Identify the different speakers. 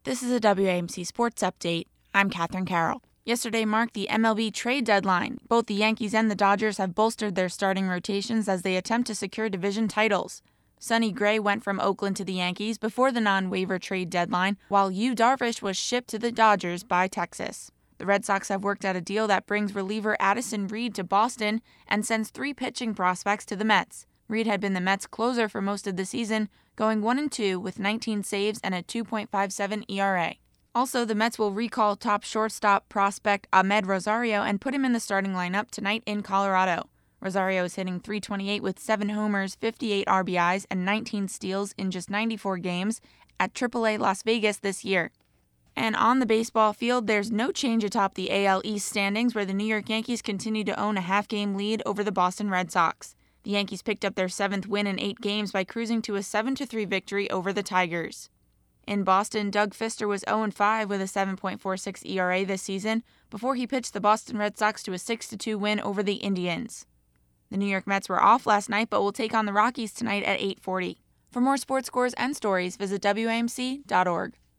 Speaker 1: This is a WAMC Sports Update. I'm Katherine Carroll. Yesterday marked the MLB trade deadline. Both the Yankees and the Dodgers have bolstered their starting rotations as they attempt to secure division titles. Sonny Gray went from Oakland to the Yankees before the non-waiver trade deadline, while Yu Darvish was shipped to the Dodgers by Texas. The Red Sox have worked out a deal that brings reliever Addison Reed to Boston and sends 3 pitching prospects to the Mets. Reed had been the Mets' closer for most of the season, going 1-2 with 19 saves and a 2.57 ERA. Also, the Mets will recall top shortstop prospect Ahmed Rosario and put him in the starting lineup tonight in Colorado. Rosario is hitting .328 with 7 homers, 58 RBIs, and 19 steals in just 94 games at AAA Las Vegas this year. And on the baseball field, there's no change atop the AL East standings, where the New York Yankees continue to own a half-game lead over the Boston Red Sox. The Yankees picked up their 7th win in 8 games by cruising to a 7-3 victory over the Tigers. In Boston, Doug Fister was 0-5 with a 7.46 ERA this season before he pitched the Boston Red Sox to a 6-2 win over the Indians. The New York Mets were off last night but will take on the Rockies tonight at 8:40. For more sports scores and stories, visit WAMC.org.